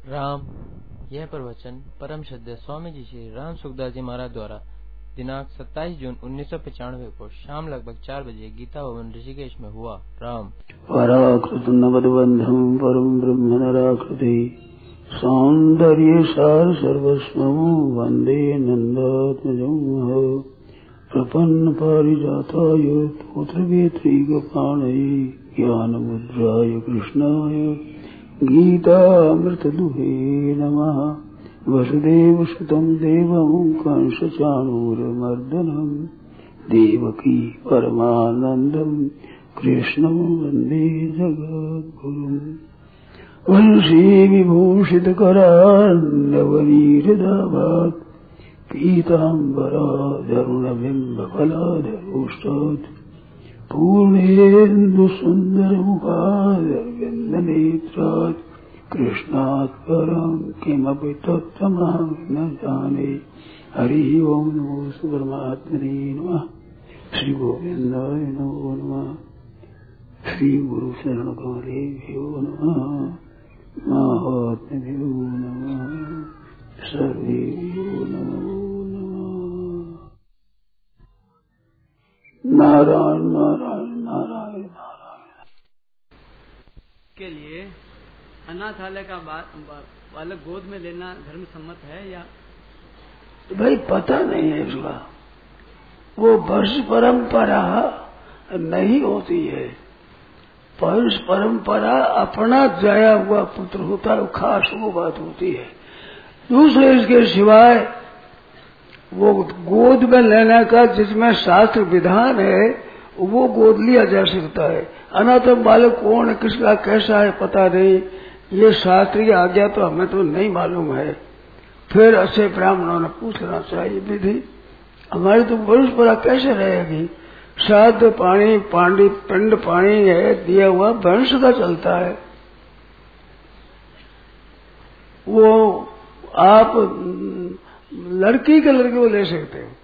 राम। यह प्रवचन परम श्रद्धेय स्वामी जी श्री राम सुखदास जी महाराज द्वारा दिनांक 27 जून 1995 को शाम लगभग 4 बजे गीता भवन ऋषिकेश में हुआ। राम। पराकृत नवद्बंधम परम ब्रह्म नराकृति सौंदर्य सार सर्वस्वं वंदे नंदात्मजं प्रपन्न पारिजाताय तोत्रवेत्रैकपाणये ज्ञानमुद्राय कृष्णाय गीतामृतदुहे नमः। वसुदेवसुतं देवं कंसचाणूरमर्दनं देवकी परमानन्दं कृष्णं वन्दे जगद्गुरुम्। वंशी विभूषितकरान्नवनीरदाभात् पीताम्बराधरुणबिम्बफलाधरोष्टात् पूर्णेन्दुसुन्दरमुखादरविन्दनेत्रात् कृष्णात् परं किमपि तत्त्वमहं न जाने। हरिः ओं नमो परमात्मने नमः। श्री गोविन्दाय नमो नमः। श्री गुरु शरण कमलेभ्यो नमः। महात्म्यो नमः। सर्वेभ्यो नमो नमः। नारायण नारायण नारायण नारायण। के लिए अनाथालय का बालक गोद में लेना धर्म सम्मत है या भाई पता नहीं है इसका। वो वंश परंपरा नहीं होती है। वंश परंपरा अपना जाया हुआ पुत्र होता है, खास वो बात होती है। दूसरे इसके सिवाय वो गोद में लेने का जिसमें शास्त्र विधान है वो गोद लिया जा सकता है। अनाथ बालक कौन है, किसका कैसा है पता नहीं, ये शास्त्रीय आज्ञा तो हमें तो नहीं मालूम है। फिर अच्छे ब्राह्मणों ने पूछना चाहिए विधि। हमारी तो परंपरा कैसे रहेगी? श्राद्ध पानी पांडी पिंड पानी है दिया हुआ वंश का चलता है। वो आप लड़की के लड़के को ले सकते हो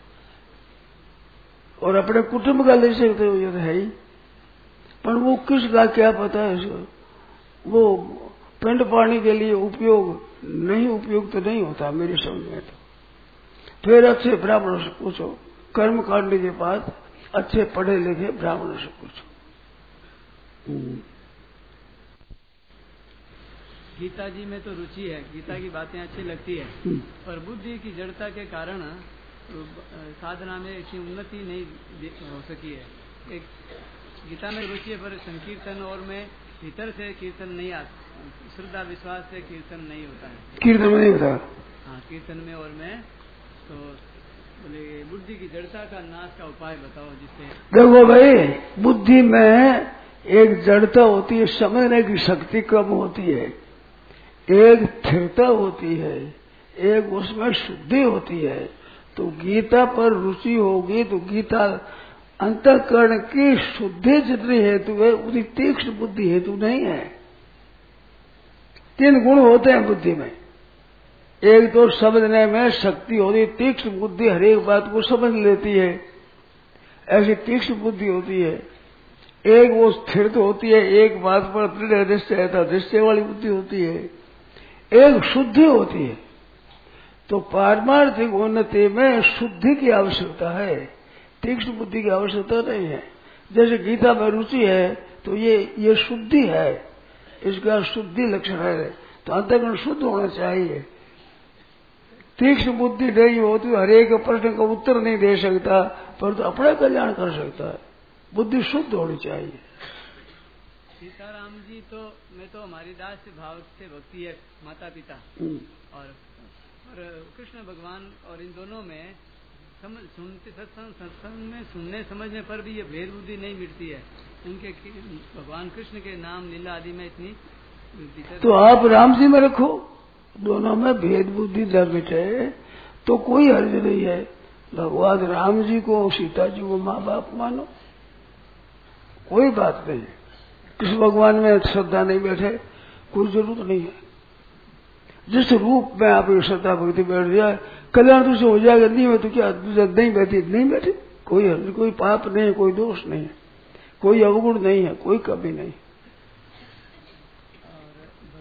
और अपने कुटुंब का ले सकते हो, ये तो है ही। पर वो किसका क्या पता है इसको। वो पिंड पानी के लिए उपयोग नहीं, उपयोग तो नहीं होता मेरी समझ में। तो फिर अच्छे ब्राह्मणों से पूछो, कर्म कांड के बाद अच्छे पढ़े लिखे ब्राह्मणों से पूछो। गीता जी में तो रुचि है, गीता की बातें अच्छी लगती है, पर बुद्धि की जड़ता के कारण साधना में इतनी उन्नति नहीं हो सकी है। एक गीता में रुचि है पर संकीर्तन और में भीतर से कीर्तन नहीं आता, श्रद्धा विश्वास से कीर्तन नहीं होता है। कीर्तन में नहीं होता। हाँ, कीर्तन में और में तो बोले बुद्धि की जड़ता का नाश का उपाय बताओ जिससे। देखो भाई, बुद्धि में एक जड़ता होती है, समझने की शक्ति कम होती है, एक स्थिरता होती है, एक उसमें शुद्धि होती है। तो गीता पर रुचि होगी तो गीता अंतःकरण की शुद्धि जितनी हेतु है उतनी तीक्ष्ण बुद्धि हेतु नहीं है। 3 गुण होते हैं बुद्धि में। एक तो समझने में शक्ति होती, तीक्ष्ण बुद्धि हर एक बात को समझ लेती है, ऐसी तीक्ष्ण बुद्धि होती है। एक वो स्थिर होती है, एक बात पर दृढ़ निश्चय रहता, निश्चय वाली बुद्धि होती है। एक शुद्धि होती है। तो पारमार्थिक उन्नति में शुद्धि की आवश्यकता है, तीक्ष्ण बुद्धि की आवश्यकता नहीं है। जैसे गीता में रुचि है तो ये शुद्धि है, इसका शुद्धि लक्षण है। तो अंतःकरण शुद्ध होना चाहिए। तीक्ष्ण बुद्धि नहीं हो तो हर एक प्रश्न का उत्तर नहीं दे सकता, पर तो अपना कल्याण कर सकता है। बुद्धि शुद्ध होनी चाहिए। सीताराम जी तो मैं तो हमारी दास से भाव से भक्ति है, माता पिता और कृष्ण भगवान, और इन दोनों में सुनते सत्संग में सुनने समझने पर भी ये भेद बुद्धि नहीं मिटती है। उनके भगवान कृष्ण के नाम लीला आदि में इतनी तो आप राम जी में रखो, दोनों में भेद बुद्धि न मिटे तो कोई हर्ज नहीं है। भगवान राम जी को सीता जी को माँ बाप मानो, कोई बात नहीं है। किस भगवान में श्रद्धा नहीं बैठे कोई जरूरत नहीं है। जिस रूप में आप श्रद्धा भक्ति बैठ जाए कल्याण तुझसे हो जाएगा। नहीं में तो क्या नहीं बैठी, नहीं बैठी, कोई पाप नहीं है, कोई दोष नहीं है, कोई अवगुण नहीं है, कोई कमी नहीं। भगवान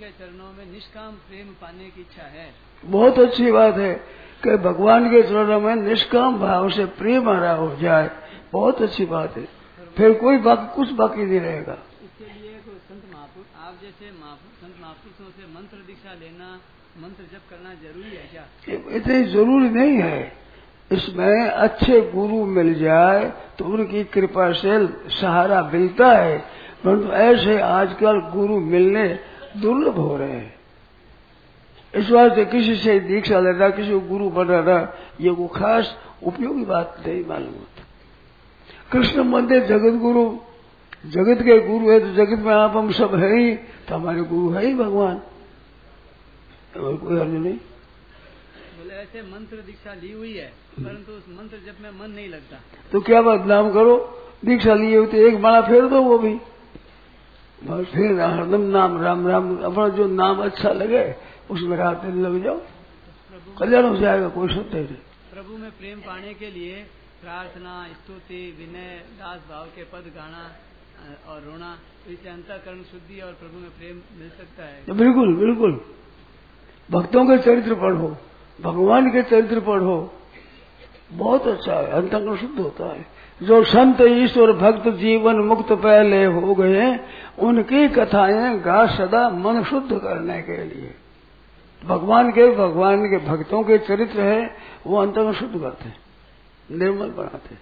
के चरणों में निष्काम प्रेम पाने की इच्छा है। बहुत अच्छी बात है कि भगवान के चरणों में निष्काम भाव से प्रेम हरा हो जाए, बहुत अच्छी बात है। फिर कोई कुछ बाकी नहीं रहेगा। इसके लिए कोई संत महापुरुष, आप जैसे संत महापुरुषों से मंत्र दीक्षा लेना, मंत्र जप करना जरूरी है क्या? इतनी जरूरी नहीं है। इसमें अच्छे गुरु मिल जाए तो उनकी कृपा से सहारा मिलता है, परंतु ऐसे आजकल गुरु मिलने दुर्लभ हो रहे हैं। इस वास्ते किसी से दीक्षा लेना, किसी को गुरु बनाना, ये को खास उपयोगी बात नहीं मालूम होता। कृष्ण मंदिर जगत गुरु, जगत के गुरु है तो जगत में आप हम सब है ही, तो हमारे गुरु है ही भगवान, और कोई अर्थ नहीं। बोले ऐसे मंत्र दीक्षा ली हुई है परंतु उस मंत्र जप में मन नहीं लगता, तो क्या बदनाम करो? दीक्षा लिए हुई तो एक माला फेर दो, वो भी बस, फिर हरदम नाम राम राम, अपना जो नाम अच्छा लगे उसमें रात दिन लग जाओ, कल्याण हो जाएगा, कोई सत्य नहीं। प्रभु में प्रेम पाने के लिए प्रार्थना, स्तुति, विनय, दास भाव के पद गाना और रोना, इससे अंतःकरण शुद्धि और प्रभु में प्रेम मिल सकता है। बिल्कुल बिल्कुल। भक्तों के चरित्र पढ़ो, भगवान के चरित्र पढ़ो, बहुत अच्छा है, अंतःकरण शुद्ध होता है। जो संत ईश्वर भक्त जीवन मुक्त पहले हो गए, उनकी कथाएं गा सदा मन शुद्ध करने के लिए। भगवान के भक्तों के चरित्र है, वो अंतःकरण शुद्ध करते हैं, निर्मल बनाते हैं।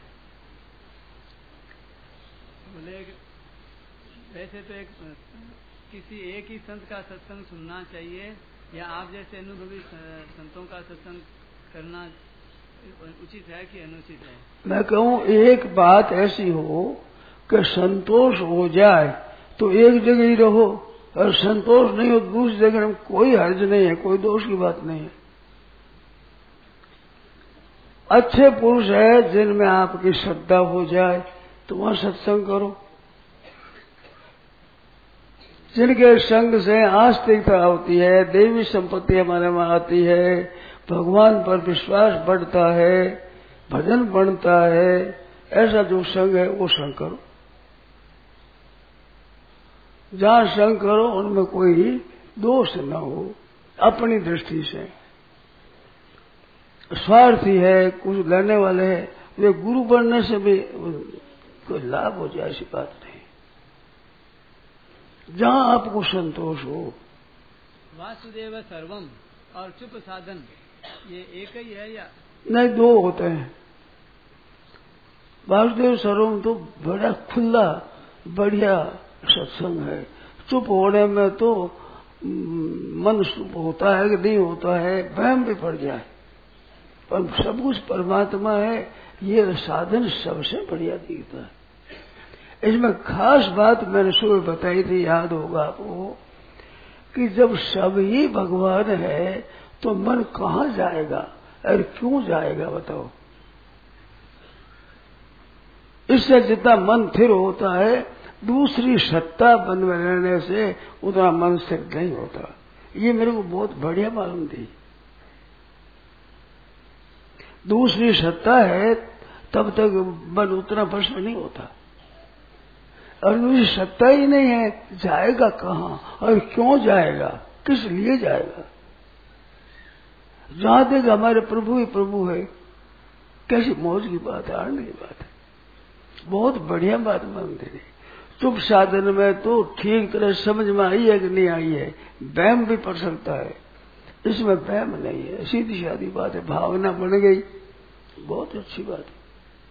बोले वैसे तो किसी एक ही संत का सत्संग सुनना चाहिए या आप जैसे अनुभवी संतों का सत्संग करना उचित है कि अनुचित है? मैं कहूँ एक बात ऐसी हो कि संतोष हो जाए तो एक जगह ही रहो, और संतोष नहीं हो दूसरी जगह में कोई हर्ज नहीं है, कोई दोष की बात नहीं है। अच्छे पुरुष है जिनमें आपकी श्रद्धा हो जाए तो वहां सत्संग करो, जिनके संग से आस्तिकता होती है, देवी संपत्ति हमारे में आती है, भगवान पर विश्वास बढ़ता है, भजन बनता है, ऐसा जो संग है वो संग करो। जहां संग करो उनमें कोई दोष न हो। अपनी दृष्टि से स्वार्थी है, कुछ लेने वाले हैं, वे गुरु बनने से भी कोई लाभ हो जाए ऐसी बात नहीं। जहां आपको संतोष हो। वासुदेव सर्वम और चुप साधन ये एक ही है या नहीं? दो होते हैं। वासुदेव सर्वम तो बड़ा खुला बढ़िया सत्संग है। चुप होने में तो मन चुप होता है कि नहीं होता है, वहम भी पड़ जाए, पर सब कुछ परमात्मा है, ये साधन सबसे बढ़िया दिखता है। इसमें खास बात मैंने सुबह बताई थी, याद होगा आपको, कि जब सब ही भगवान है तो मन कहाँ जाएगा और क्यों जाएगा बताओ? इससे जितना मन स्थिर होता है, दूसरी सत्ता बन में रहने से उतना मन स्थिर नहीं होता। ये मेरे को बहुत बढ़िया मालूम थी। दूसरी सत्ता है तब तक मन उतना प्रश्न नहीं होता, और दूसरी सत्ता ही नहीं है, जाएगा कहाँ और क्यों जाएगा, किस लिए जाएगा? जहां तक हमारे प्रभु ही प्रभु है, कैसी मौज की बात है, आनंद की बात है, बहुत बढ़िया बात मानते हैं। चुप साधन में तो ठीक तरह समझ में आई है कि नहीं आई है, वहम भी पड़ सकता है, इसमें वहम नहीं है, सीधी सादी बात है, भावना बन गई, बहुत अच्छी बात है।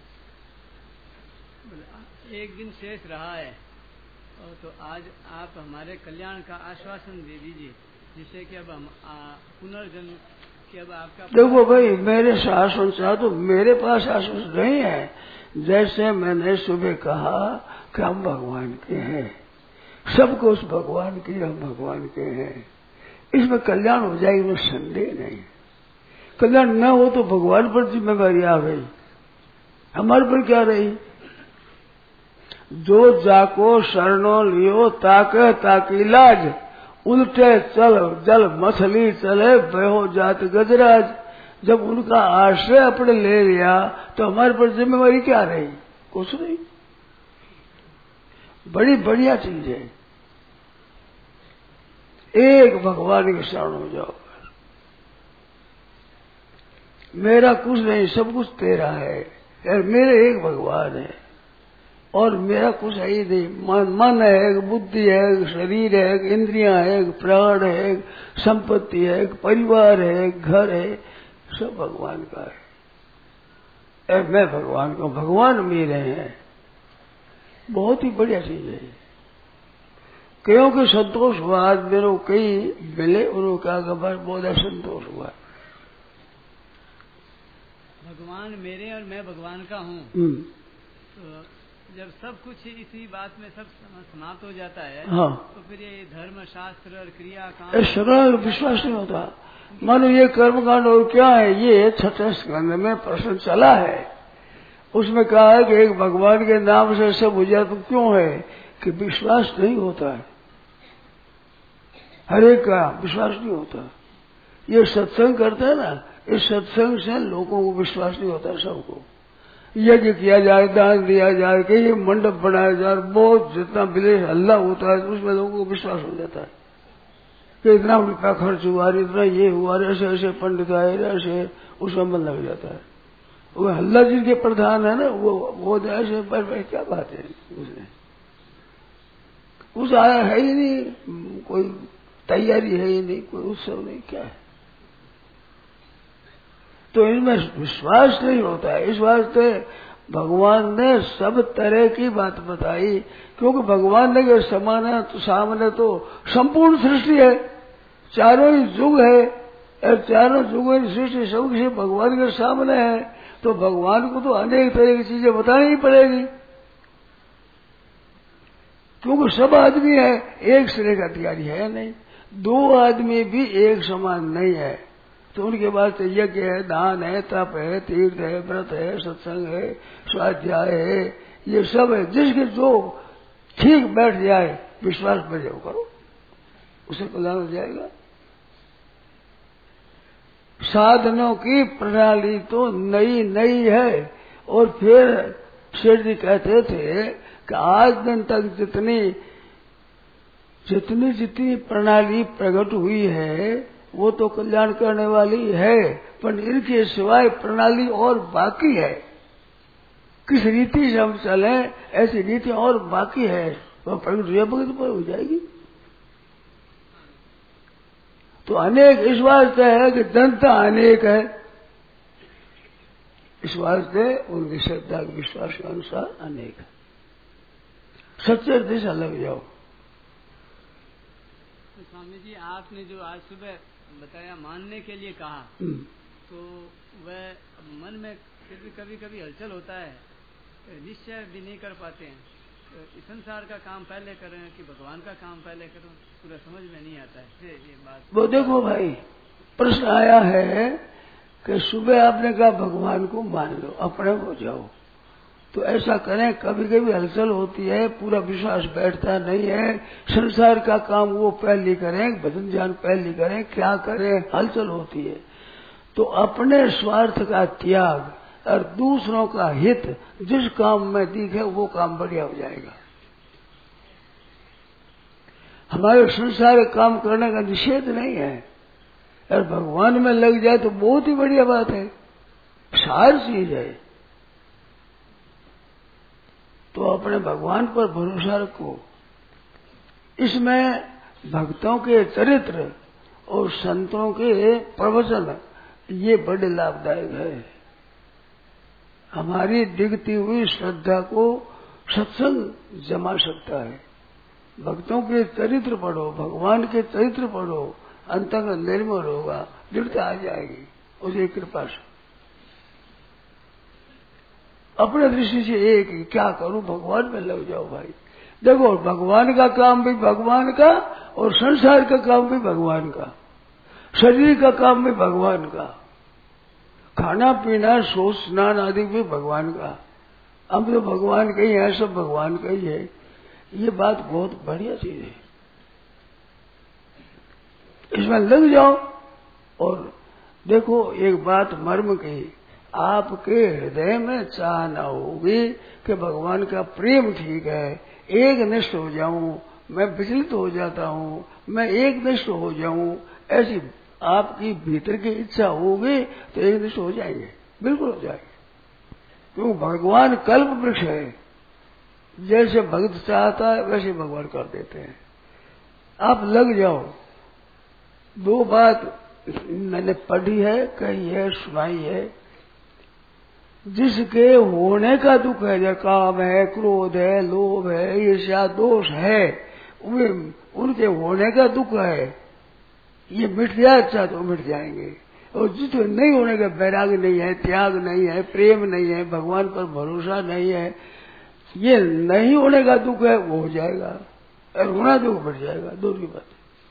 एक दिन शेष रहा है तो आज आप हमारे कल्याण का आश्वासन दे दीजिए, जिससे कि अब हम पुनर्जन्म कि अब आपका देखो भाई, मेरे से आश्वासन चाहो तो मेरे पास आश्वासन नहीं है। जैसे मैंने सुबह कहा कि हम भगवान के हैं, सब कुछ भगवान की, हम भगवान के हैं, इसमें कल्याण हो जाएगी, इसमें संदेह नहीं। कल्याण न हो तो भगवान पर जिम्मेदारी आ गई, हमारे पर क्या रही? जो जाको शरणो लियो ताके ताकी लाज, उल्टे चल जल मछली चले बहो जात गजराज। जब उनका आश्रय अपने ले लिया तो हमारे पर जिम्मेवारी क्या रही? कुछ नहीं। बड़ी बढ़िया चीज है। एक भगवान के शरण हो जाओ। मेरा कुछ नहीं, सब कुछ तेरा है यार। मेरे एक भगवान है और मेरा कुछ है ही नहीं। मन है, बुद्धि है, शरीर है, इंद्रियां है, प्राण है, संपत्ति है, परिवार है, घर है, सब भगवान का है। मैं भगवान का, भगवान मेरे हैं। बहुत ही बढ़िया चीज है। क्योंकि संतोष हुआ, आज मेरे को कई मिले, उन्होंने कहा कि बस बहुत संतोष हुआ। भगवान मेरे और मैं भगवान का हूँ। तो जब सब कुछ इसी बात में सब समाप्त हो जाता है, हाँ, तो फिर ये धर्म शास्त्र और क्रिया काम सगला विश्वास नहीं होता। मानो ये कर्मकांड और क्या है, ये 36 स्कंद में प्रश्न चला है। उसमें कहा है कि एक भगवान के नाम से सब हो जाए। तो क्यों है कि विश्वास नहीं होता है, हर एक का विश्वास नहीं होता। ये सत्संग करते हैं ना, इस सत्संग से लोगों को विश्वास नहीं होता। सबको यज्ञ किया जाए, दान दिया जाए, कि ये मंडप बनाया जाए, बहुत जितना विदेश हल्ला होता है उसमें लोगों को विश्वास हो जाता है कि इतना रुपया खर्च हुआ, इतना ये हुआ, ऐसे ऐसे पंडित आए, ऐसे उसमें मन लग जाता है। वो हल्ला जिनके प्रधान है ना, वो ऐसे पर क्या बात है, उसने कुछ आया है ही नहीं, कोई तैयारी है ही नहीं, कोई उत्सव नहीं, क्या है। तो इनमें विश्वास नहीं होता है। इस वास्ते भगवान ने सब तरह की बात बताई, क्योंकि भगवान ने के समान तो सामने तो संपूर्ण सृष्टि है, चारों ही युग है, और चारों युगों की सृष्टि सब किसी भगवान के सामने है। तो भगवान को तो अनेक तरह की चीजें बतानी ही पड़ेगी, क्योंकि सब आदमी है, एक श्रेय का अधिकारी है नहीं। दो आदमी भी एक समान नहीं है। तो उनके बाद यज्ञ है, दान है, तप है, तीर्थ है, व्रत है, सत्संग है, स्वाध्याय है, ये सब है। जिसके जो ठीक बैठ जाए, विश्वास में जो करो, उसे कल्याण हो जाएगा। साधनों की प्रणाली तो नई नई है। और फिर शेठ जी कहते थे कि आज दिन तक जितनी जितनी प्रणाली प्रकट हुई है वो तो कल्याण करने वाली है, पर इनके सिवाय प्रणाली और बाकी है। किस रीति से हम चले, ऐसी रीति और बाकी है, तो प्रकट पर हो जाएगी। तो अनेक इस वास्ते है कि जनता अनेक है, इस वास्ते उनकी श्रद्धा के विश्वास के अनुसार अनेक है। सच्चे दिशा लग जाओ। तो स्वामी जी, आपने जो आज सुबह बताया मानने के लिए कहा, तो वह मन में फिर भी कभी कभी हलचल होता है, निश्चय भी नहीं कर पाते हैं। तो संसार का काम पहले करें कि भगवान का काम पहले करो, पूरा समझ में नहीं आता है ये बात। वो देखो भाई, प्रश्न आया है कि सुबह आपने कहा भगवान को मान लो, अपने हो जाओ, तो ऐसा करें। कभी कभी हलचल होती है, पूरा विश्वास बैठता नहीं है। संसार का काम वो पहले करें, भजन ध्यान पहले करें, क्या करें, हलचल होती है। तो अपने स्वार्थ का त्याग और दूसरों का हित जिस काम में दिखे वो काम बढ़िया हो जाएगा। हमारे संसार काम करने का निषेध नहीं है, और भगवान में लग जाए तो बहुत ही बढ़िया बात है, सार चीज है। तो अपने भगवान पर भरोसा रखो। इसमें भक्तों के चरित्र और संतों के प्रवचन ये बड़े लाभदायक है। हमारी दिखती हुई श्रद्धा को सत्संग जमा सकता है। भक्तों के चरित्र पढ़ो, भगवान के चरित्र पढ़ो, अंतःकरण निर्मल होगा, दृढ़ता आ जाएगी उसकी कृपा से। अपने दृष्टि से एक क्या करूं, भगवान में लग जाओ भाई। देखो, भगवान का काम भी भगवान का और संसार का काम भी भगवान का, शरीर का काम भी भगवान का, खाना पीना सोच स्नान आदि भी भगवान का। हम तो भगवान का ही है, सब भगवान का ही है। ये बात बहुत बढ़िया चीज है, इसमें लग जाओ। और देखो, एक बात मर्म की, आपके हृदय में चाह न होगी कि भगवान का प्रेम ठीक है, एक निष्ठ हो जाऊं, मैं विचलित हो जाता हूँ, मैं एकनिष्ठ हो जाऊं, ऐसी आपकी भीतर की इच्छा होगी तो एकनिष्ठ हो जाएंगे, बिल्कुल हो जाएंगे। क्योंकि भगवान कल्प वृक्ष है, जैसे भक्त चाहता है वैसे भगवान कर देते हैं। आप लग जाओ। दो बात मैंने पढ़ी है, कही है, सुनाई है। जिसके होने का दुख है, जैसे काम है, क्रोध है, लोभ है, ईर्ष्या, दोष है, उनके होने का दुख है, ये मिट जाए अच्छा तो मिट जाएंगे। और जिसके नहीं होने का, वैराग्य नहीं है, त्याग नहीं है, प्रेम नहीं है, भगवान पर भरोसा नहीं है, ये नहीं होने का दुख है, वो हो जाएगा, और होना दुख मिट जाएगा। दूर की बात।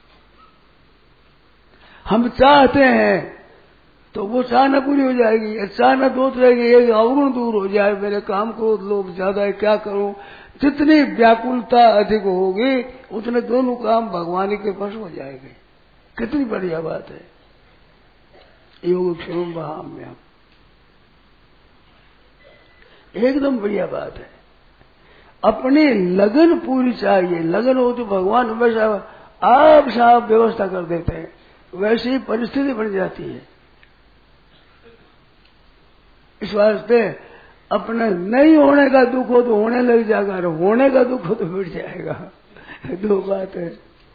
हम चाहते हैं तो वो चाहना पूरी हो जाएगी, चाहना दोष रहेगी, एक अवगुण दूर हो जाए, मेरे काम को लोग ज्यादा है, क्या करूं। जितनी व्याकुलता अधिक होगी उतने दोनों काम भगवान के पास हो जाएंगे। कितनी बढ़िया बात है। योगक्षेम महाम्यम, एकदम बढ़िया बात है। अपनी लगन पूरी चाहिए। लगन हो तो भगवान वैसा आप साफ व्यवस्था कर देते हैं, वैसी परिस्थिति बन जाती है। इस वास्ते अपने नहीं होने का दुख हो तो होने लग जाएगा, और होने का दुख हो तो मिट जाएगा। दो बात है।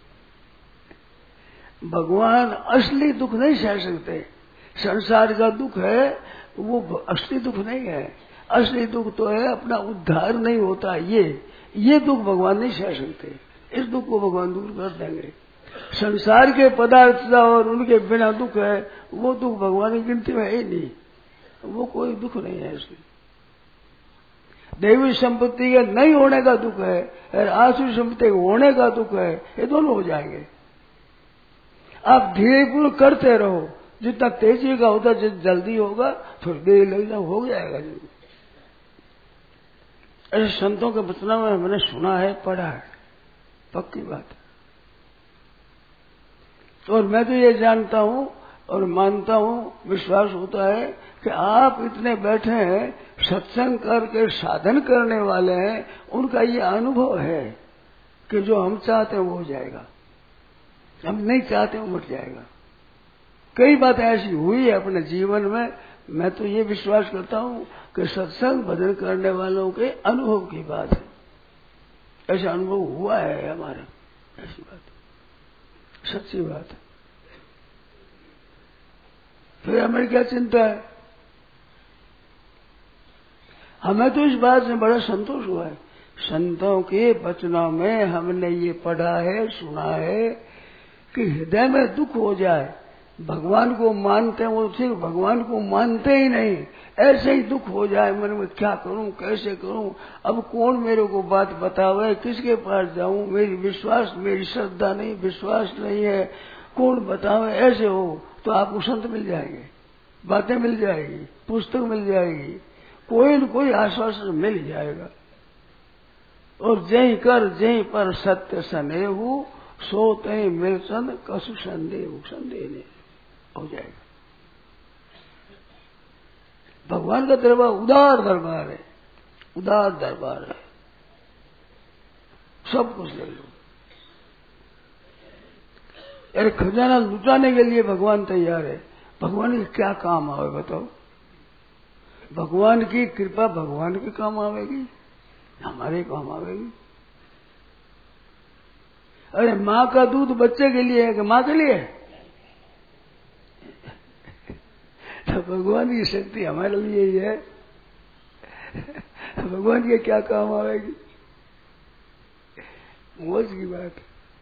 भगवान असली दुख नहीं सह सकते। संसार का दुख है वो असली दुख नहीं है। असली दुख तो है अपना उद्धार नहीं होता, ये दुख भगवान नहीं सह सकते। इस दुख को भगवान दूर कर देंगे। संसार के पदार्थ और उनके बिना दुख है, वो दुख भगवान की गिनती में है नहीं, वो कोई दुख नहीं है। इसलिए दैवी संपत्ति के नहीं होने का दुख है और आसुरी संपत्ति के होने का दुख है, ये दोनों हो जाएंगे। आप धीरे पूर्वक करते रहो, जितना तेजी का होता जितना जल्दी होगा, थोड़ी देर लग जाए, हो जाएगा। ऐसे संतों के बचना में मैंने सुना है, पढ़ा है, पक्की बात है। और मैं तो ये जानता हूं और मानता हूं, विश्वास होता है कि आप इतने बैठे हैं, सत्संग करके साधन करने वाले हैं, उनका ये अनुभव है कि जो हम चाहते हैं वो हो जाएगा, हम नहीं चाहते वो मिट जाएगा। कई बातें ऐसी हुई है अपने जीवन में। मैं तो ये विश्वास करता हूं कि सत्संग भजन करने वालों के अनुभव की बात है। ऐसा अनुभव हुआ है हमारा, ऐसी बात सच्ची बात है। फिर हमें क्या चिंता है? हमें तो इस बात से बड़ा संतोष हुआ है। संतों के वचनों में हमने ये पढ़ा है, सुना है कि हृदय में दुख हो जाए, भगवान को मानते हैं वो सिर्फ भगवान को मानते ही नहीं, ऐसे ही दुख हो जाए मन में, क्या करूं, कैसे करूं, अब कौन मेरे को बात बतावे, किसके पास जाऊं, मेरी श्रद्धा नहीं, विश्वास नहीं है, कौन बतावे, ऐसे हो तो आपको संत मिल जाएंगे, बातें मिल जाएगी, पुस्तक मिल जाएगी, कोई न कोई आश्वासन मिल जाएगा। और जय कर जय पर सत्य सनेहु, सोते मिलसन कसु संदेह, संदेह नहीं हो जाएगा। भगवान का दरबार उदार दरबार है, उदार दरबार है, सब कुछ ले लो। अरे खजाना लुटाने के लिए भगवान तैयार है। भगवान के क्या काम आवे बताओ? भगवान की कृपा भगवान के काम आवेगी, हमारे काम आवेगी। अरे माँ का दूध बच्चे के लिए है कि माँ के लिए? तो भगवान की शक्ति हमारे लिए ही है। भगवान के क्या काम आवेगी? मौज की बात।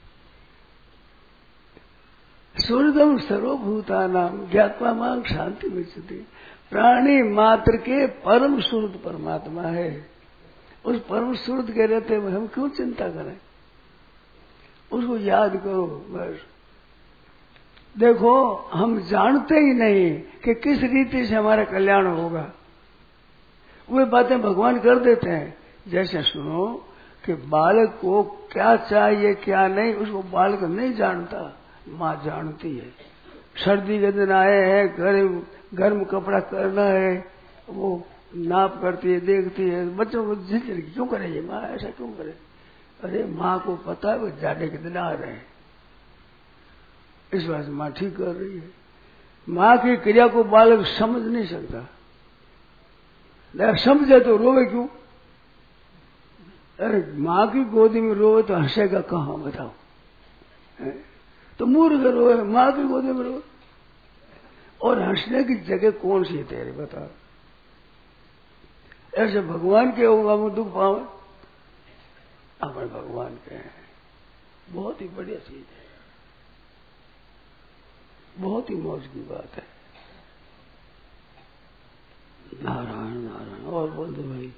सूर्यदम सर्वभूतानाम ज्ञात्वा मां शांति मिलती। प्राणी मात्र के परम सुहृद परमात्मा है। उस परम सुहृद के रहते हुए हम क्यों चिंता करें? उसको याद करो बस। देखो हम जानते ही नहीं कि किस रीति से हमारा कल्याण होगा। वे बातें भगवान कर देते हैं। जैसे सुनो कि बालक को क्या चाहिए क्या नहीं, उसको बालक नहीं जानता, माँ जानती है। सर्दी के दिन आए हैं, गर्म कपड़ा करना है, वो नाप करती है, देखती है। बच्चों को झिझक क्यों करे ये माँ, ऐसा क्यों करे? अरे माँ को पता है वो जाने के दिन आ रहे हैं, इस बात से माँ ठीक कर रही है। माँ की क्रिया को बालक समझ नहीं सकता, समझे तो रोवे क्यों? अरे माँ की गोदी में रोवे तो हंसेगा कहाँ बताओ? तो मूर्ख रोवे, माँ की गोदी में रोवे। और हंसने की जगह कौन सी है तेरे बताओ? ऐसे भगवान के होगा वो दुख पावे, अपने भगवान के हैं। बहुत ही बढ़िया चीज है, बहुत ही मौज की बात है। नारायण नारायण। और बोल दो भाई।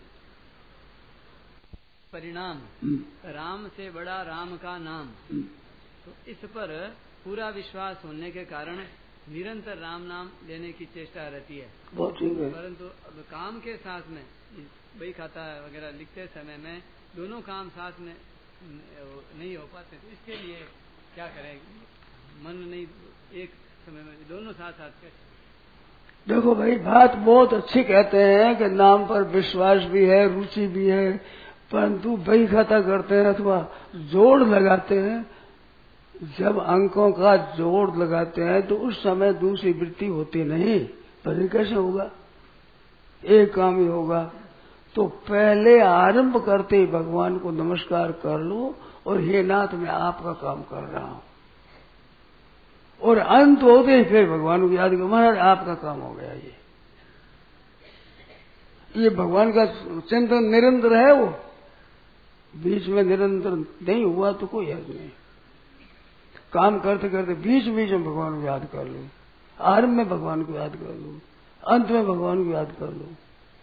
परिणाम राम से बड़ा राम का नाम। तो इस पर पूरा विश्वास होने के कारण निरंतर राम नाम लेने की चेष्टा रहती है। बहुत ठीक है। परंतु अब काम के साथ में बही खाता वगैरह लिखते समय में दोनों काम साथ में नहीं हो पाते, तो इसके लिए क्या करें? मन नहीं एक समय में दोनों साथ साथ कैसे? देखो भाई, बात बहुत अच्छी कहते हैं कि नाम पर विश्वास भी है, रुचि भी है, परंतु बही खाता करते हैं अथवा जोड़ लगाते हैं। जब अंकों का जोड़ लगाते हैं तो उस समय दूसरी वृत्ति होती नहीं, पर कैसे होगा? एक काम ही होगा। तो पहले आरंभ करते ही भगवान को नमस्कार कर लो और हे नाथ मैं आपका काम कर रहा हूं, और अंत होते ही फिर भगवान को याद करो, महाराज आपका काम हो गया। ये भगवान का चिंतन निरंतर है, वो बीच में निरंतर नहीं हुआ तो कोई हर्ज नहीं। काम करते करते बीच बीच में भगवान को याद कर लो, आरंभ में भगवान को याद कर लो, अंत में भगवान को याद कर लो।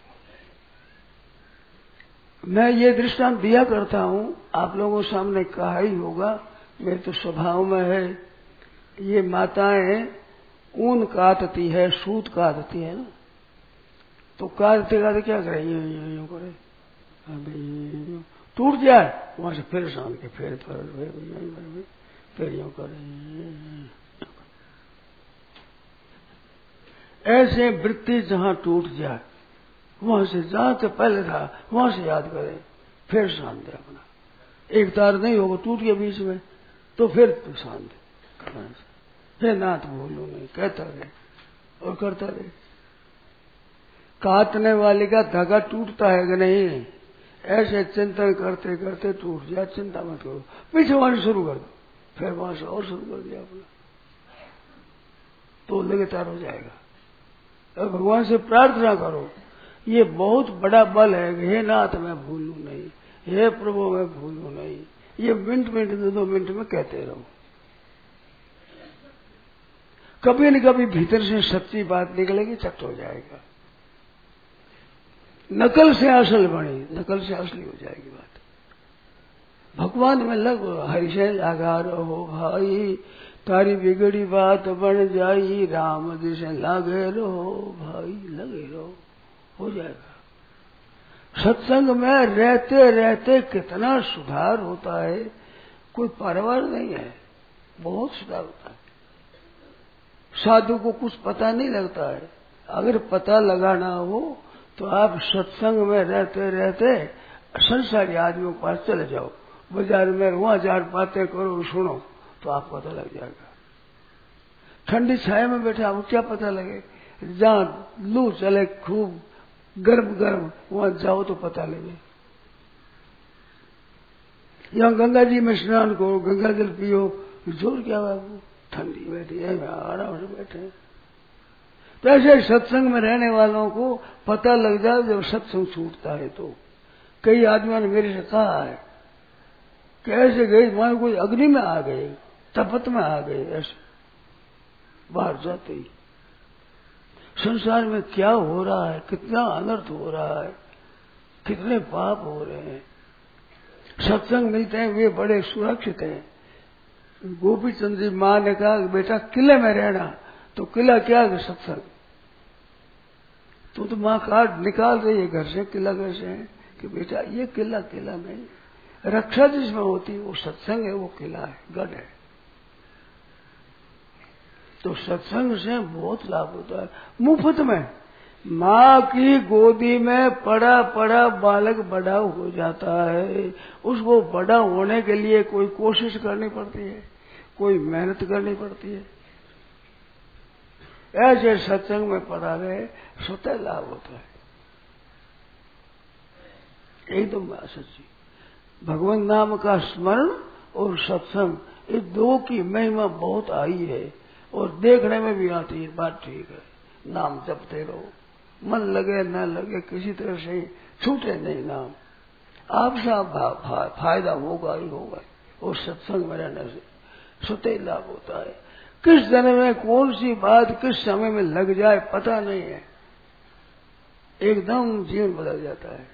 मैं ये दृष्टांत दिया करता हूं, आप लोगों के सामने कहा ही होगा, मेरे तो स्वभाव में है। ये माताएं ऊन काटती है, सूत काटती है ना, तो काटते काटते क्या करे, यूं करे, टूट जाए, वहां से फिर सान के फिर यूं करे। ऐसे वृत्ति जहां टूट जाए, वहां से जहां से पहले था वहां से याद करें, फिर शांत है अपना। एक तार नहीं होगा, टूट गया बीच में, तो फिर तो शांत है, फिर नाथ भूलो नहीं, कहता रहे और करता रहे। काटने वाले का धागा टूटता है कि नहीं? ऐसे चिंतन करते करते टूट जाए, चिंता मत करो, पीछे वहां से शुरू कर दो, फिर वहां से और शुरू कर दिया अपना, तो लगातार हो जाएगा। और भगवान से प्रार्थना करो, ये बहुत बड़ा बल है, हे नाथ मैं भूलूं नहीं, हे प्रभु मैं भूलूं नहीं। ये मिनट मिनट 2 मिनट में कहते रहो, कभी न कभी भीतर से सच्ची बात निकलेगी, चट हो जाएगा। नकल से असल बनी, नकल से असली हो जाएगी बात। भगवान में लगो, हरि से लगा रहो भाई, तारी बिगड़ी बात बन जाई, राम जी से लगे रहो भाई, लगे रहो, हो जाएगा। सत्संग में रहते रहते कितना सुधार होता है, कोई परवाह नहीं है, बहुत सुधार होता है। साधु को कुछ पता नहीं लगता है, अगर पता लगाना हो तो आप सत्संग में रहते रहते संसारी आदमियों के पास चले जाओ, बाजार में वहां 4 बातें करो, सुनो, तो आपको पता लग जाएगा। ठंडी छाया में बैठे आपको क्या पता लगे? जहां लू चले खूब गर्म गर्म, वहां जाओ तो पता लगे। यहाँ गंगा जी में स्नान करो, गंगा जल पियो, जोर क्या बाबू, ठंडी बैठी है, आराम से बैठे। तो ऐसे सत्संग में रहने वालों को पता लग जाए जब सत्संग छूटता है। तो कई आदमियों ने मेरे से कहा है कि ऐसे गए वहां कोई अग्नि में आ गए, तपत में आ गए, ऐसे बाहर जाते ही संसार में क्या हो रहा है, कितना अनर्थ हो रहा है, कितने पाप हो रहे हैं। सत्संग मिलते हैं वे बड़े सुरक्षित हैं। गोपी चंद जी माँ ने कहा कि बेटा किले में रहना, तो किला क्या है? सत्संग। तो माँ काट निकाल रही है घर से, किला घर से, कि बेटा ये किला किला नहीं, रक्षा जिसमें होती है वो सत्संग है, वो किला है, गढ़ है। तो सत्संग से बहुत लाभ होता है, मुफ्त में। माँ की गोदी में पड़ा पड़ा बालक बड़ा हो जाता है। उसको बड़ा होने के लिए कोई कोशिश करनी पड़ती है, कोई मेहनत करनी पड़ती है। ऐसे सत्संग में पड़ा रहे स्वतः लाभ होता है। एकदम सच्ची भगवान नाम का स्मरण और सत्संग, इस दो की महिमा बहुत आई है और देखने में भी आती है। बात ठीक है, नाम जपते रहो, मन लगे न लगे किसी तरह से छूटे नहीं नाम। आपसा फायदा होगा ही होगा और सत्संग में रहने से स्वतः लाभ होता है। किस जन्म में कौन सी बात किस समय में लग जाए पता नहीं है, एकदम जीवन बदल जाता है।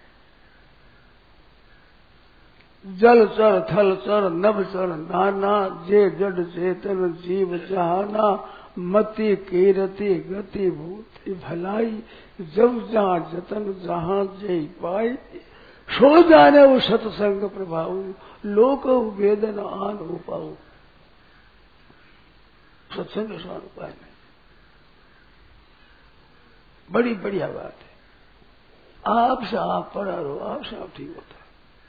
जल चर थल चर नभ चर नाना, जे जड चेतन जीव जहाना, मति कीरति गति भूति भलाई, जब जहाँ जतन जहाँ जय पाई, सो जाने वो सत्संग प्रभाव, लोक वेदन आन हो पाऊ। सत्संग स्वान उपाय में बड़ी बढ़िया बात है। आपसे आप पढ़ा रहो, आपसे आप ठीक होता है।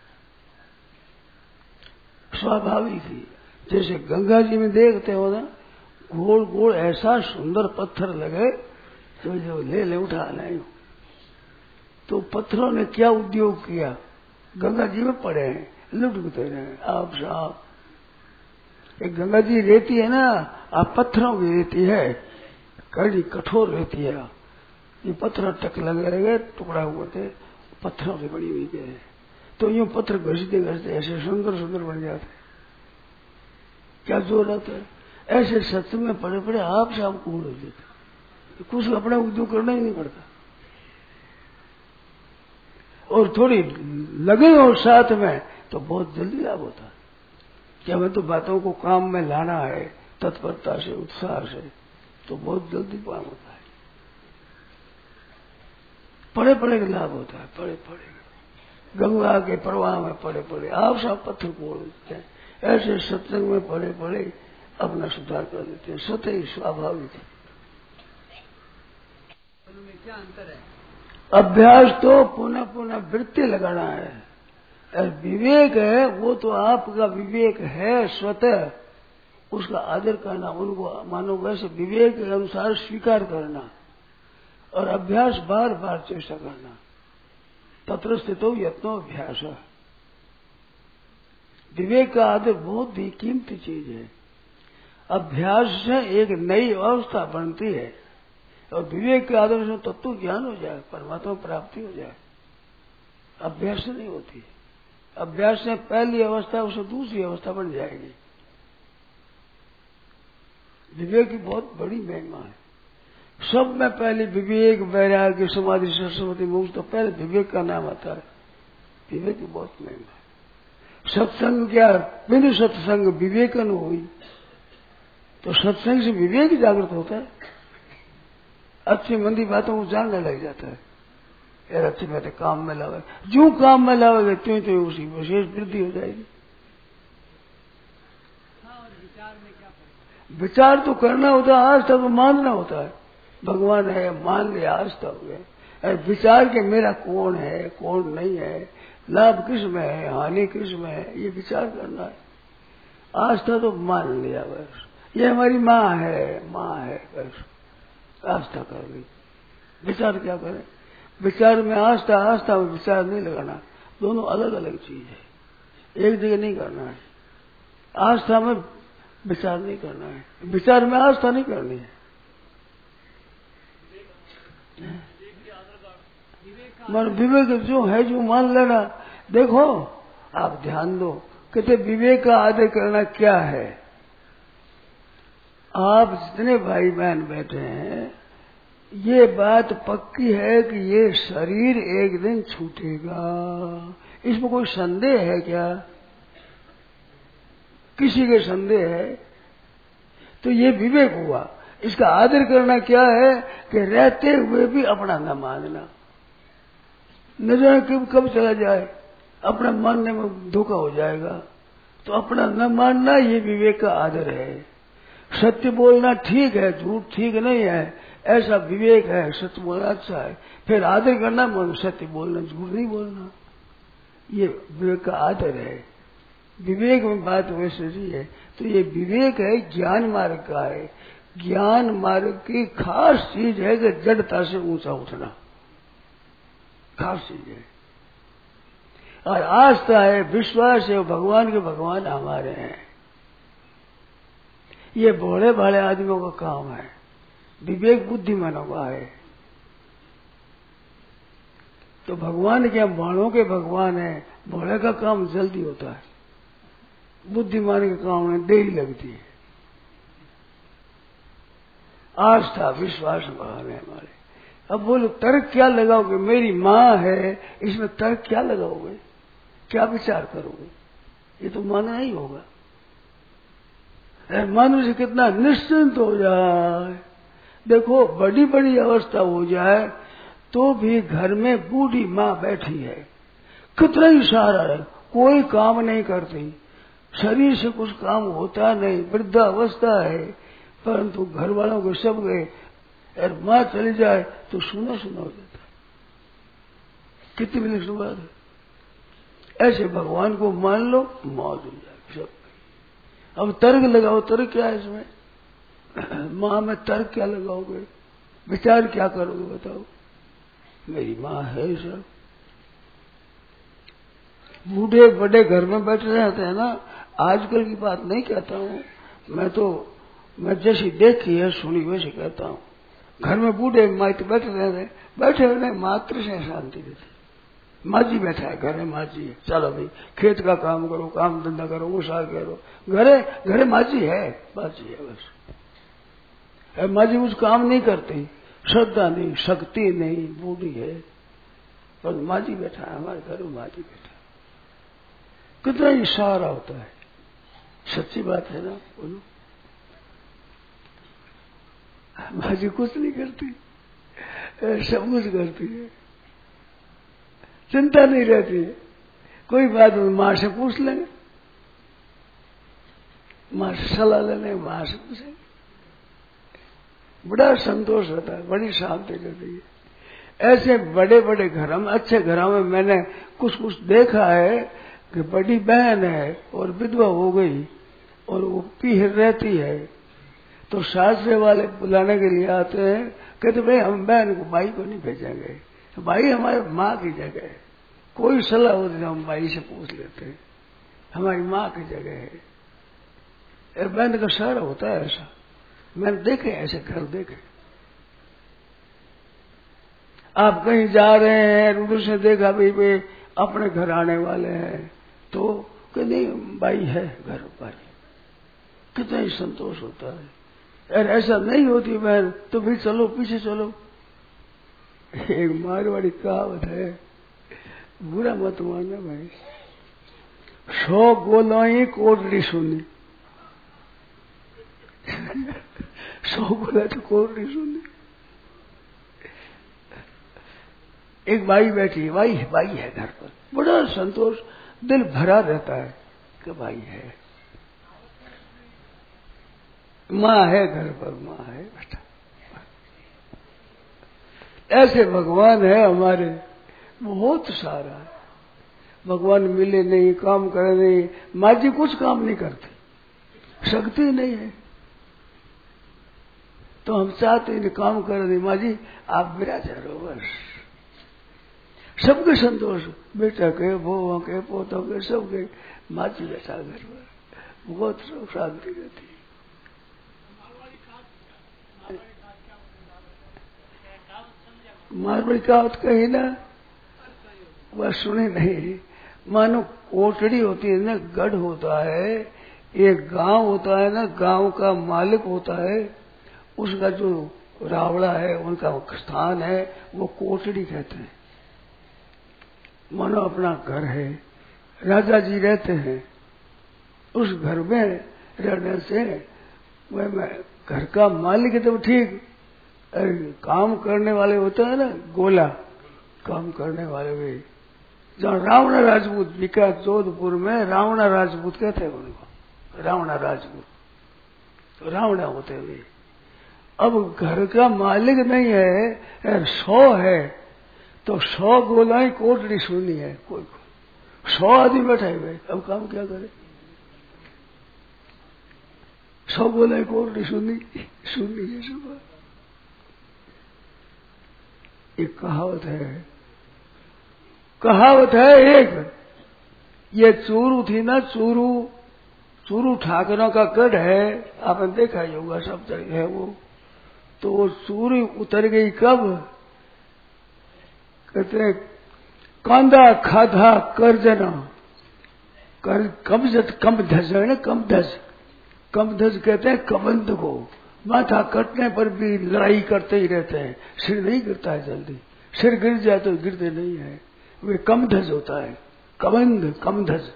स्वाभाविक ही जैसे गंगा जी में देखते हो ना, गोल गोल ऐसा सुंदर पत्थर लगे तो जो ले उठा लाए, तो पत्थरों ने क्या उद्योग किया, गंगा जी में पड़े हैं, लुटते रहे। आप साहब एक गंगा जी रहती है ना, आप पत्थरों की रहती है, कड़ी कठोर रहती है। ये पत्थर टक लगे रहे, टुकड़ा हुए थे, पत्थरों से बनी हुई है, तो यूं पत्थर घसते घसते ऐसे सुंदर सुंदर बन जाते। क्या जरूरत है, ऐसे सत्संग में पड़े पड़े आप से आपको हो जाते, कुछ अपना उद्योग करना ही नहीं पड़ता। और थोड़ी लगे हो साथ में तो बहुत जल्दी लाभ होता है। कि हमें तो बातों को काम में लाना है तत्परता से, उत्साह से, तो बहुत जल्दी काम होता है। पड़े पड़े का लाभ होता है, पड़े पड़े गंगा के प्रवाह में पड़े पड़े आप सब पत्थर फोड़ देते हैं। ऐसे सत्संग में पड़े पड़े अपना सुधार कर देते हैं, स्वतः ही स्वाभाविक है। क्या अंतर है? अभ्यास तो पुनः पुनः वृत्ति लगाना है, और विवेक है वो तो आपका विवेक है स्वतः, उसका आदर करना, उनको मानो वैसे विवेक के अनुसार स्वीकार करना, और अभ्यास बार बार चेष्टा करना। तत्र स्थितो यत्नो अभ्यास। विवेक का आदर बहुत ही कीमती चीज है। अभ्यास से एक नई अवस्था बनती है, और विवेक के आदर से तत्व ज्ञान हो जाए, परमात्मा प्राप्ति हो जाए। अभ्यास से नहीं होती, अभ्यास से पहली अवस्था उससे दूसरी अवस्था बन जाएगी। विवेक की बहुत बड़ी महिमा है। सब में पहले विवेक, वैराग्य, समाधि, सरस्वती, मोक्ष, तो पहले विवेक का नाम आता है। विवेक की बहुत महिमा है। सत्संग क्या, बिन सत्संग विवेकन हुई, तो सत्संग से विवेक जागृत होता है। अच्छी मंदी बातों को जानने लग जाता है। यार अच्छी बातें काम में लावे, जो काम में लावेगा त्यों तो उसी विशेष वृद्धि हो जाएगी। और विचार में क्या फर्क? विचार तो करना होता है, आस्था तो मानना होता है। भगवान है, मान लिया, आस्था हो गया। विचार के मेरा कौन है कौन नहीं है, लाभ किस में है हानि किस में है, ये विचार करना है। आस्था तो मान लिया बस, ये हमारी माँ है बस, आस्था कर ली। विचार क्या करें? विचार में आस्था, आस्था में विचार नहीं लगाना, दोनों अलग अलग चीज है, एक जगह नहीं करना है। आस्था में विचार नहीं करना है, विचार में आस्था नहीं करनी है। मन विवेक जो है जो मान लेना। देखो आप ध्यान दो, कहते विवेक का आदर करना क्या है। आप जितने भाई बहन बैठे हैं, ये बात पक्की है कि ये शरीर एक दिन छूटेगा, इसमें कोई संदेह है क्या? किसी के संदेह है? तो ये विवेक हुआ। इसका आदर करना क्या है कि रहते हुए भी अपना न मानना, न जाने कब चला जाए, अपना मानने में धोखा हो जाएगा, तो अपना न मानना ये विवेक का आदर है। सत्य बोलना ठीक है, झूठ ठीक नहीं है, ऐसा विवेक है, सत्य बोलना अच्छा है, फिर आदर करना, मन सत्य बोलना, झूठ नहीं बोलना, ये विवेक का आदर है। विवेक में बात वैसे नहीं है। तो ये विवेक है, ज्ञान मार्ग का है। ज्ञान मार्ग की खास चीज है कि जड़ता से ऊंचा उठना, खास चीज है। और आस्था है, विश्वास है, भगवान के भगवान हमारे हैं। ये भोले भाले आदमियों का काम है, विवेक बुद्धिमानों का है। तो भगवान के बाणों के भगवान है, भोले का काम जल्दी होता है, बुद्धिमान के काम में देरी लगती है। आस्था विश्वास भगवान है हमारे। अब बोलो तर्क क्या लगाओगे? मेरी माँ है, इसमें तर्क क्या लगाओगे? क्या विचार करोगे? ये तो मानना ही होगा। मनुष्य कितना निश्चिंत हो जाए। देखो बड़ी बड़ी अवस्था हो जाए तो भी घर में बूढ़ी माँ बैठी है, कितना ही सहारा है, कोई काम नहीं करती, शरीर से कुछ काम होता नहीं, वृद्धावस्था है, परंतु घर वालों को सब गए और माँ चली जाए तो सुना सुना हो जाता। कितनी विलक्षण बात है। ऐसे भगवान को मान लो, मौज हो जाए सब। अब तर्क लगाओ, तर्क क्या है इसमें? माँ में तर्क क्या लगाओगे? विचार क्या करोगे बताओ? मेरी माँ है सब। बूढ़े बड़े घर में बैठे रहते हैं ना, आजकल की बात नहीं कहता हूँ मैं जैसी देखी है सुनी वैसे कहता हूँ। घर में बूढ़े माइट बैठे रहते, बैठे रहने मात्र से शांति रहती। माजी बैठा है घर में, माजी है, चलो भाई खेत का काम करो, काम धंधा करो, उषा करो, घरे माजी है, बाजी है बस। माजी कुछ काम नहीं करती, श्रद्धा नहीं, शक्ति नहीं, बूढ़ी है, पर माजी बैठा है हमारे घर में, माजी बैठा है। कितना इशारा होता है, सच्ची बात है ना, बोलो। माजी कुछ नहीं करती, सब कुछ करती है, चिंता नहीं रहती है। कोई बात माँ से पूछ लेंगे, माँ से सलाह लेने, माँ से पूछेंगे, बड़ा संतोष होता है, बड़ी शांति रहती है। ऐसे बड़े बड़े घरों में, अच्छे घरों में मैंने कुछ देखा है कि बड़ी बहन है और विधवा हो गई और वो पीहर रहती है, तो सासरे वाले बुलाने के लिए आते हैं, कहते भाई हम बहन को, भाई को नहीं भेजेंगे, भाई हमारे माँ की जगह है। कोई सलाह होती है हम भाई से पूछ लेते हैं, हमारी माँ की जगह है। बहन का सारा होता है ऐसा, मैंने देखे ऐसे घर देखे। आप कहीं जा रहे हैं, उधर से देखा भाई वे अपने घर आने वाले हैं, तो नहीं भाई है घर, भाई, कितना ही संतोष होता है। अगर ऐसा नहीं होती बहन तो भी चलो पीछे चलो। एक मारवाड़ी कहावत है, बुरा मत मानना भाई, 100 गोलाई कोटड़ी सुनी, 100 गोला तो कोटड़ी सुनी। एक भाई बैठी है, भाई है घर पर, बड़ा संतोष, दिल भरा रहता है कि भाई है, माँ है घर पर, माँ है बेटा। ऐसे भगवान है हमारे, बहुत सारा है। भगवान मिले नहीं, काम करे नहीं, माँ जी कुछ काम नहीं करती, शक्ति नहीं है, तो हम चाहते हैं काम कर नहीं, माँ जी आप विराजर हो बस। सबके संतोष, बेटा के, बहुओं के, पोतों के, सबके, माँ जी बैठा घर पर, बहुत शांति रहती है। मारवाड़ी कहावत कही ना, वह सुनी नहीं। मानो कोटड़ी होती है ना, गढ़ होता है, एक गांव होता है ना, गांव का मालिक होता है, उसका जो रावड़ा है, उनका स्थान है, वो कोटड़ी कहते हैं। मानो अपना घर है, राजा जी रहते हैं, उस घर में रहने से वह घर का मालिक है तो ठीक, काम करने वाले होते हैं ना, गोला काम करने वाले वे, जहाँ रावणा राजपूत बिका, जोधपुर में रावणा राजपूत कहते हैं उनको, रावणा राजपूत, तो रावणा होते वे। अब घर का मालिक नहीं है, 100 है तो 100 गोलाई कोटड़ी सुनी है, कोई 100 आदमी बैठे हुए, अब काम क्या करे? 100 गोलाई कोटड़ी सुनी है सुबह। एक कहावत है एक, ये चूरू थी ना, चूरू ठाकरों का गढ़ है, आपने देखा ही होगा, सब जगह है वो। तो वो चूरी उतर गई कब? कहते हैं कांदा खाधा करजना, कमधज है ना, कमधज कहते हैं कबंध को। माथा कटने पर भी लड़ाई करते ही रहते हैं, सिर नहीं गिरता है जल्दी, सिर गिर जाए तो गिरते नहीं है, वे कमधज होता है, कबंध कमधज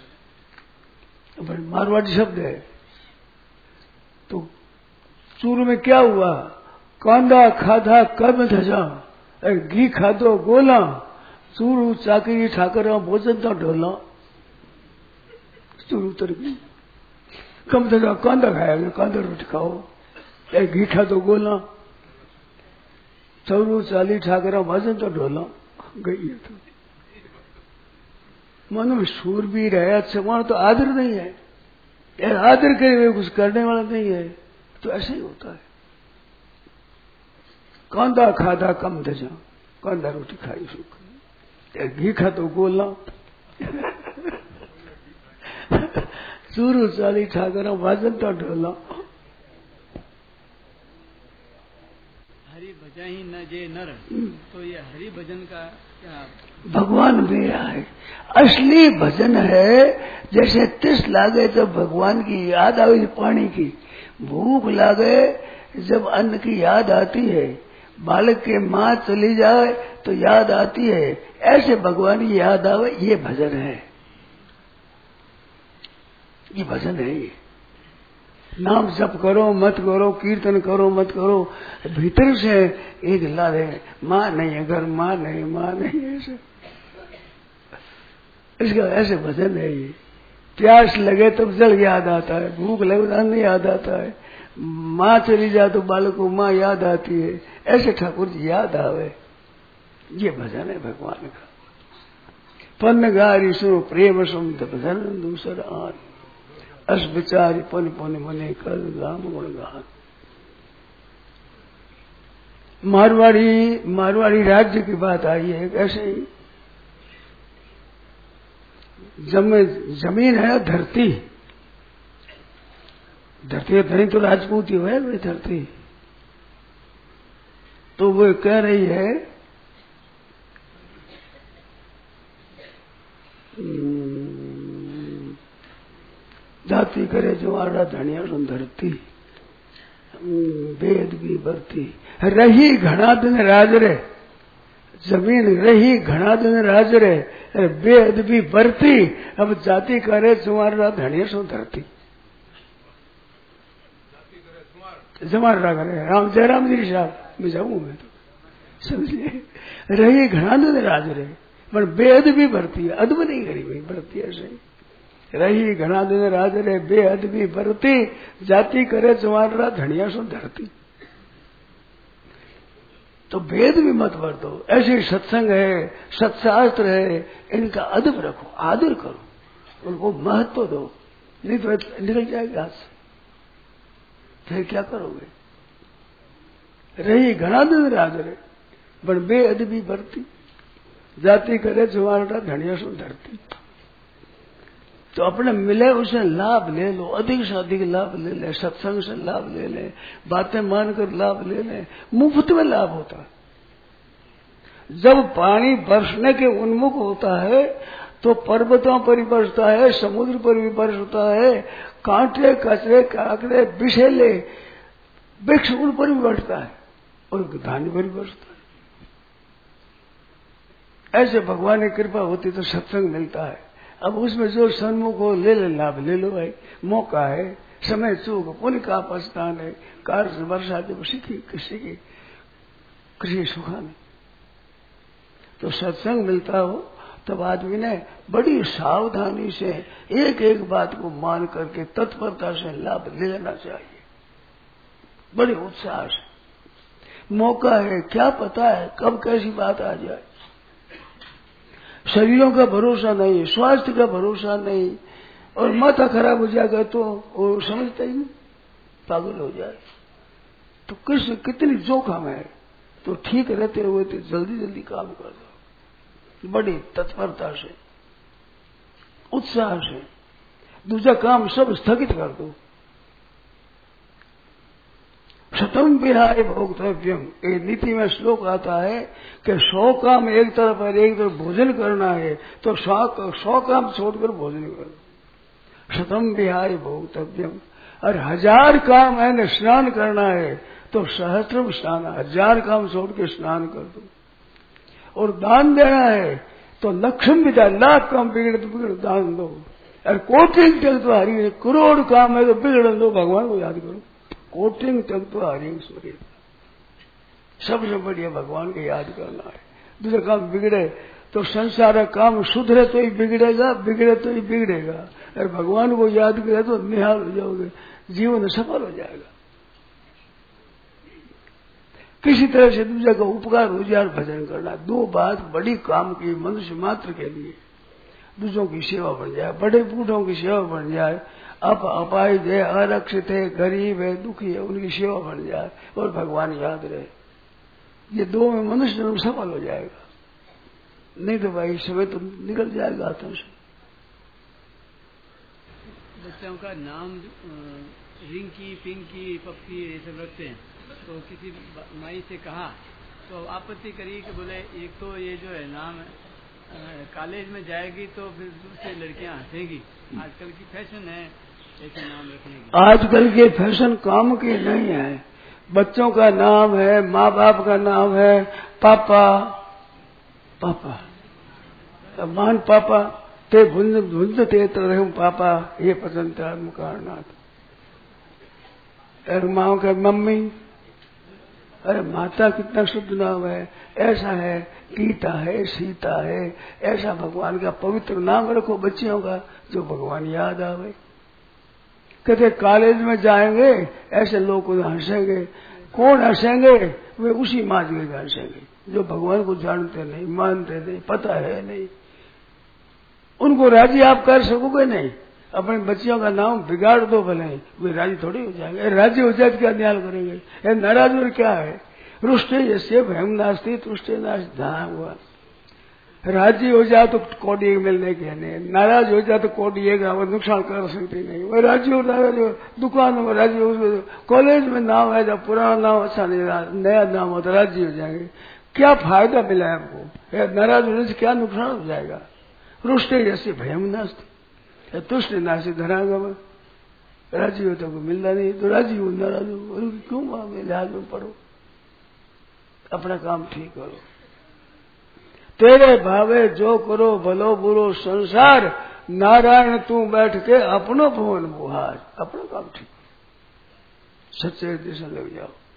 मारवाड़ी शब्द है। तो चूरू में क्या हुआ? कांदा खाधा कर्म धजा, घी खाधो गोला, चूरू चाकरी ठाकर भोजन तो ढोला। चूरू उतर गई, कम धजा कांदा खाया, कांदा रोटी खाओ, घी खाधो गोला, चौरू चाली ठाकर भोजन तो ढोला। गई है तो मानो शूरवीर है, अच्छा वहां तो आदर नहीं है यार, आदर करे हुए कुछ करने वाला नहीं है, तो ऐसे ही होता है। कांदा खाधा कम धजा, कांदा रोटी खाई सुख, घी खा तो गोला, चूरू चाली ठाकर भाजन तो ढोला। हरि भजन ही न जे नर, तो ये हरि भजन का क्या? भगवान मेरा है, असली भजन है। जैसे तिस लागे तो भगवान की याद आवे, पानी की भूख लागे जब अन्न की याद आती है, बालक के माँ चली जाए तो याद आती है, ऐसे भगवान की याद आवे, ये भजन है, ये भजन है। ये नाम जप करो मत करो, कीर्तन करो मत करो, भीतर से एक ला दे, माँ नहीं है घर, माँ नहीं ऐसे, इसका ऐसे भजन है ये। प्यास लगे तब जल याद आता है, भूख लगे तो अन्न याद आता है, माँ चली जाए तो बालक को माँ याद आती है, ऐसे ठाकुर जी याद आवे, ये भजन है भगवान का। पन्न गारी सुनो प्रेम सुम भजन दूसर आन, अस विचारी पन पन मने कर राम गुण गान। मारवाड़ी राज्य की बात आई है, ऐसे ही जमीन है, धरती धनी तो राजपूत ही है वही धरती। तो वो कह रही है जाति करे जो आड़ा धनिया सुन धरती, वेद भी बरती, रही घना दिन राज रे, जमीन रही घना दिन राज रे, वेद भी बरती, अब जाति करे तुम्हारा धनिया सुन धरती। जमारा करे राम जयराम जी साहब मैं जाऊं, मैं तो समझिए, रही घना दिन राज रे, पर वेद भी बरती है, अदब नहीं करी भाई, बरती ऐसे रही घना दिन राज रे, बेहद भी बरती, जाति करे तुम्हारा धनिया सुन धरती। तो वेद भी मत बरतो, ऐसे सत्संग है, सत्शास्त्र है, इनका अदब रखो, आदर करो, उनको महत्व दो, नहीं तो निकल जाएगा हाथ से, फिर क्या करोगे? रही घना दिन राज रे, पर बेहद भी बरती, जाति करे तुम्हारा धनिया सुन धरती। तो अपने मिले उसे लाभ ले लो, अधिक से अधिक लाभ ले ले, सत्संग से लाभ ले ले, बातें मानकर लाभ ले ले, मुफ्त में लाभ होता है। जब पानी बरसने के उन्मुख होता है तो पर्वतों पर ही बरसता है, समुद्र पर भी बरसता है, कांटे कचरे काकड़े विषैले वृक्ष उन पर भी बरसता है, और धान्य पर भी बरसता है। ऐसे भगवान की कृपा होती तो सत्संग मिलता है। अब उसमें जो सन्मुख हो ले ले, लाभ ले लो भाई, मौका है, समय चूक पुण्य का पछतान है, कार से वर्षा जब सीखी किसी सुखा नहीं। तो सत्संग मिलता हो तब आदमी ने बड़ी सावधानी से एक एक बात को मान करके तत्परता से लाभ ले लेना चाहिए। बड़े उत्साह से। मौका है, क्या पता है कब कैसी बात आ जाए। शरीरों का भरोसा नहीं, स्वास्थ्य का भरोसा नहीं, और माथा खराब हो जाएगा तो वो समझता ही नहीं, पागल हो जाए। तो कितनी जोखिम है। तो ठीक रहते हुए तो जल्दी जल्दी काम कर दो, बड़ी तत्परता से, उत्साह से। दूसरा काम सब स्थगित कर दो। शतम विहाय भोक्तव्यम, एक नीति में श्लोक आता है कि 100 काम एक तरफ और एक तरफ भोजन करना है तो 100 काम छोड़कर भोजन करो। शतम विहाय भोक्तव्यम, और 1000 काम है न स्नान करना है तो सहस्त्रम स्नान, 1000 काम छोड़ के स्नान कर दो। और दान देना है तो लक्ष्म विदा, लाख काम बिगड़े तो बिगड़ दान दो। और कोटिंग तक तो हरि, करोड़ काम है तो बिगड़ दो, भगवान को याद करो। कोटिंग तक तो हरि सूर्य, सबसे बढ़िया भगवान को याद करना है। दूसरा काम बिगड़े तो संसार काम सुधरे तो ही बिगड़ेगा, बिगड़े तो ही बिगड़ेगा। और भगवान को याद करे तो निहाल हो जाओगे, जीवन सफल हो जाएगा। किसी तरह से दूसरे का उपकार हो जाए, भजन करना। 2 बात बड़ी काम की मनुष्य मात्र के लिए। दूसरों की सेवा बन जाए, बड़े बूढ़ों की सेवा बन जाए, अपाहिज है, आरक्षित है, गरीब है, दुखी है, उनकी सेवा बन जाए और भगवान याद रहे। ये 2 में मनुष्य जन्म सफल हो जाएगा। नहीं तो भाई समय तो निकल जाएगा हाथों से। बच्चों का नाम रिंकी, पिंकी, पप्पी ये सब रखते हैं। तो किसी माई से कहा तो आपत्ति करी कि बोले एक तो ये जो है नाम कॉलेज में जाएगी तो फिर दूसरी लड़कियां हंसेगी। आजकल की फैशन है ऐसे नाम रखने की। आजकल के फैशन काम के नहीं है। बच्चों का नाम है, माँ बाप का नाम है पापा, पापा मान पापा ते भुंजते तरह पापा, ये पसंद था मुकारनाथ। और माँ का मम्मी, अरे माता कितना शुद्ध नाम है। ऐसा है गीता है, सीता है, ऐसा भगवान का पवित्र नाम रखो बच्चियों का जो भगवान याद आवे। कहते कॉलेज में जाएंगे ऐसे लोग हंसेंगे। कौन हंसेंगे? वे उसी माँ जी के हंसेंगे जो भगवान को जानते नहीं, मानते नहीं, पता है नहीं। उनको राजी आप कर सकोगे नहीं। अपने बच्चियों का नाम बिगाड़ दो भले, वे राजी थोड़ी हो जाएंगे। राजी हो जाए तो क्या न्याय करेंगे? नाराज और क्या है? रुष्टे जैसे भयम नास्ती तुष्टे नाश धा हुआ। राजी हो जाए तो कोडी मिलने के नहीं, नाराज हो जाए तो कोडी एक नुकसान कर सकती नहीं। वो राजी हो जाएगा जो दुकान में राजी हो, कॉलेज में नाम है जब पुराना नाम अच्छा नहीं रहा, नया नाम हो तो राजी हो जाएंगे। क्या फायदा मिला है आपको? नाराज होने से क्या नुकसान हो जाएगा? रुष्टे जैसे भयम नास्ती तुष्ट नाशी धरागम। राजी हो तो मिलना नहीं तो राजी हो, नाराज हो क्यों लिहाज में पड़ो। अपना काम ठीक करो। तेरे भावे जो करो भलो बुरो संसार, नारायण तू बैठ के अपनो भवन बुहार। अपना काम ठीक, सच्चे दिशा लग जाओ।